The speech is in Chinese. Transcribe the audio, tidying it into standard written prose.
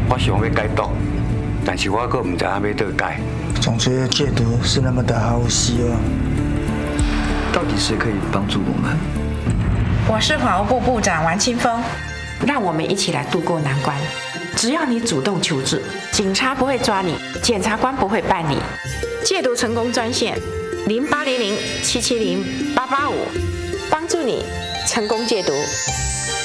我想要戒毒，但是我阁唔知影要倒戒。 总觉得戒毒是那么的毫无希望。 到底谁可以帮助我们？ 我是法务部部长王清峰，让我们一起来度过难关。只要你主动求助，警察不会抓你，检察官不会办理。戒毒成功专线0800770885，帮助你成功戒毒。